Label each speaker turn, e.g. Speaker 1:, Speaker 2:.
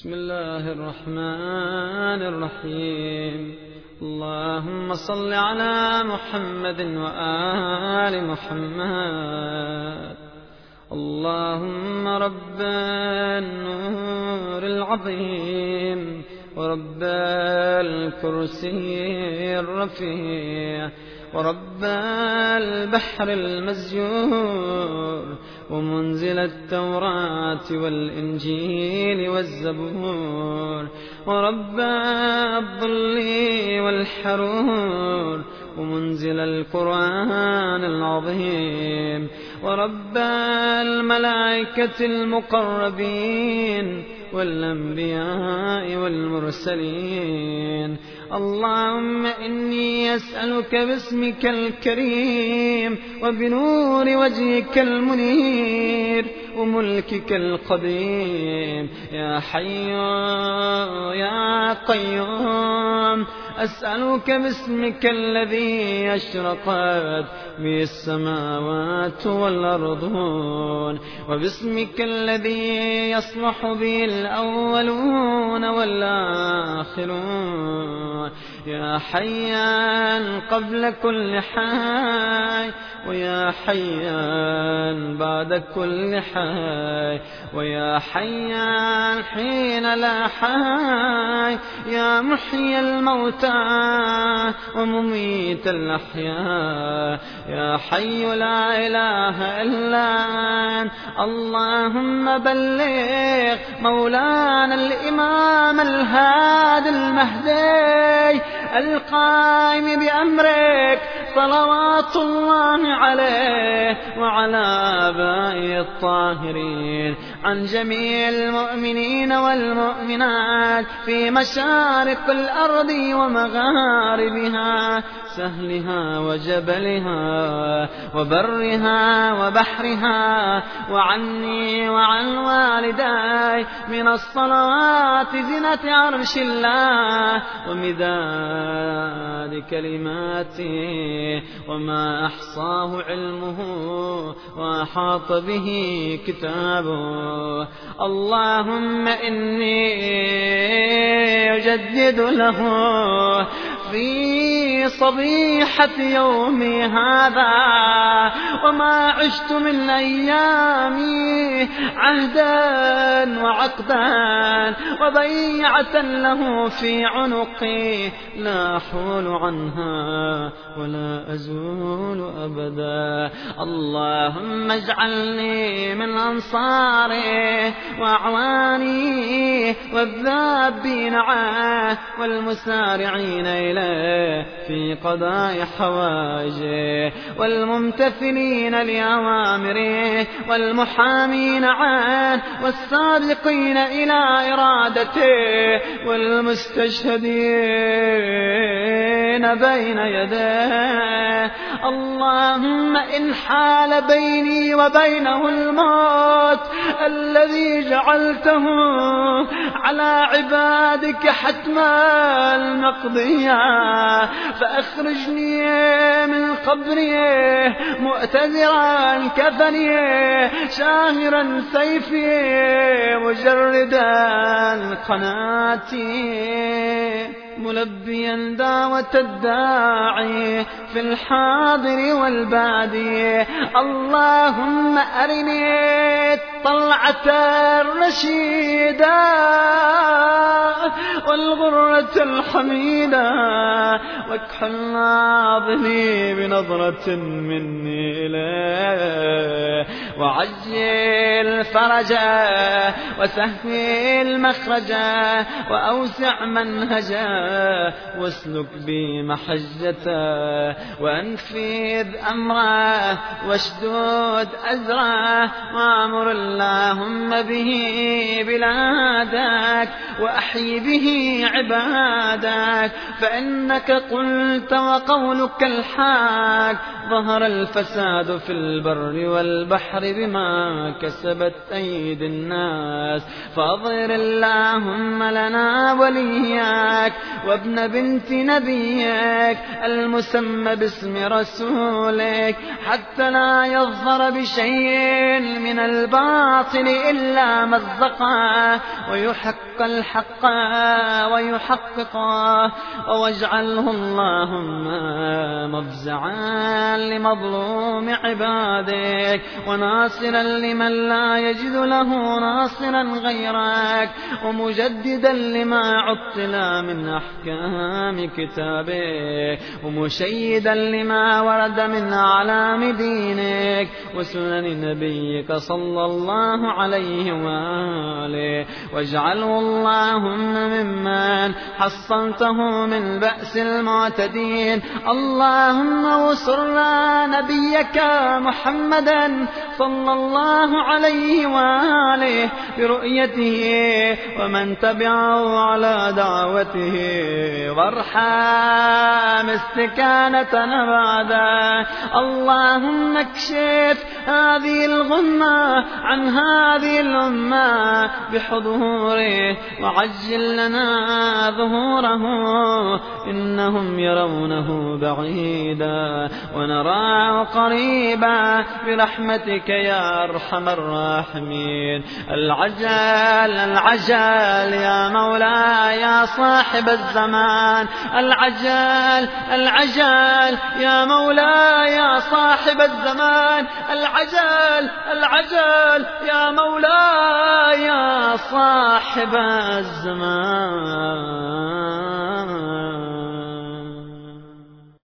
Speaker 1: بسم الله الرحمن الرحيم. اللهم صل على محمد وآل محمد. اللهم رب النور العظيم ورب الكرسي الرفيع ورب البحر المسجور ومنزل التوراة والإنجيل والزبور ورب الظل والحرور ومنزل القرآن العظيم ورب الملائكة المقربين والأنبياء والمرسلين. اللهم إني أسألك باسمك الكريم وبنور وجهك المنير وملكك القديم يا حي يا قيوم، أسألك باسمك الذي أشرقت به السماوات والأرضون وباسمك الذي يصلح به الأولون والآخرون يا حيان قبل كل حي ويا حيان بعد كل حي ويا حيان حين لا حي يا محيي الموتى ومميت الأحياء يا حي لا إله إلا أنت. اللهم بلغ مولانا الإمام الهادي المهدي القائم بأمرك صلوات الله عليه وعلى آبائه الطاهرين عن جميع المؤمنين والمؤمنات في مشارق الأرض ومغاربها، سهلها وجبلها وبرها وبحرها، وعني وعن والداي من الصلوات زنة عرش الله ومداد كلماته وما أحصاه علمه وأحاط به كتابه. اللهم إني أجدد له في صبيحة يومي هذا وما عشت من أيامي عهدا وعقدا وبيعة له في عنقي لا أحول عنها ولا أزول أبدا. اللهم اجعلني من أنصاره وأعوانه والذابين عنه والمسارعين إليه في قضاء حوائجه والممتثلين لأوامره والمحامين عنه والسابقين إلى إرادته والمستشهدين بين يديه. اللهم إن حال بيني وبينه الموت الذي جعلته على عبادك حتما مقضيا فأخرجني من قبري مؤتذرا كفني شاهرا سيفي مجردا قناتي ملبيا دعوة الداعي في الحاضر والبادي. اللهم أرني الطلعة الرشيدة والغرة الحميدة واكحل ناظري بنظرة مني إليه وعجل فرجا وسهل مخرجا وأوسع منهجا واسلك بي محجته وانفذ أمره واشدود أزره وامر اللهم به بلادك وأحيي به عبادك عبادك، فإنك قلت وقولك الحق: ظهر الفساد في البر والبحر بما كسبت أيدي الناس، فأظهر اللهم لنا ولياك وابن بنت نبيك المسمى باسم رسولك، حتى لا يظهر بشيء من الباطل إلا مزقه ويحق الحق ويحققه، واجعله اللهم مفزعا لمظلوم عبادك وناصرا لمن لا يجد له ناصرا غيرك، ومجددا لما عطل من أحكام كتابك، ومشيدا لما ورد من أعلام دينك وسنن نبيك صلى الله عليه وآله، واجعله اللهم ممن حصنته من بأس المعتدين. اللهم وانصرنا نبيك محمدا صلى الله عليه وآله برؤيته ومن تبعه على دعوته، وارحم استكانتنا بعده. اللهم اكشف هذه الغمة عن هذه الأمة بحضوره وعجل لنا ظهوره، إنهم يرونه بعيدا ونراه قريبا برحمتك يا أرحم الراحمين. العجل العجل يا مولاي يا صاحب الزمان، العجل العجل يا مولاي يا صاحب الزمان، العجل العجل يا مولاي يا صاحب الزمان.